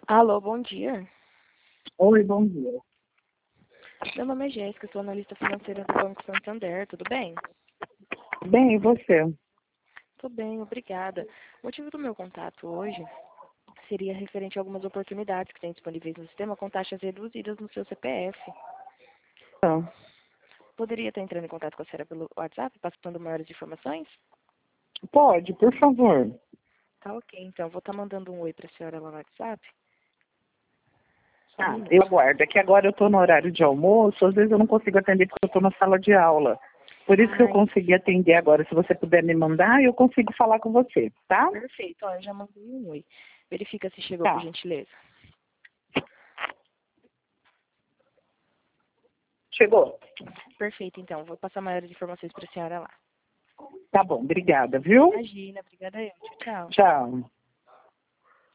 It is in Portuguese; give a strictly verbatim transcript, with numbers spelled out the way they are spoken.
Alô, bom dia. Oi, bom dia. Meu nome é Jéssica, sou analista financeira do Banco Santander, tudo bem? Bem, e você? Tudo bem, obrigada. O motivo do meu contato hoje seria referente a algumas oportunidades que tem disponíveis no sistema com taxas reduzidas no seu C P F. Então, Poderia estar entrando em contato com a senhora pelo WhatsApp, passando maiores informações? pode, por favor. Tá ok, então vou estar mandando um oi para a senhora lá no WhatsApp. Só um Ah, minuto. eu aguardo. É que agora eu estou no horário de almoço, às vezes eu não consigo atender porque eu estou na sala de aula. Por isso que eu Ai, consegui atender agora. Se você puder me mandar, eu consigo falar com você, tá? perfeito, ó, eu já mandei um oi. Verifica se chegou, por Tá. gentileza. Chegou? Perfeito, então, vou passar maiores informações para a senhora lá. Tá bom, obrigada, viu? Imagina, obrigada eu. Tchau, tchau. Tchau.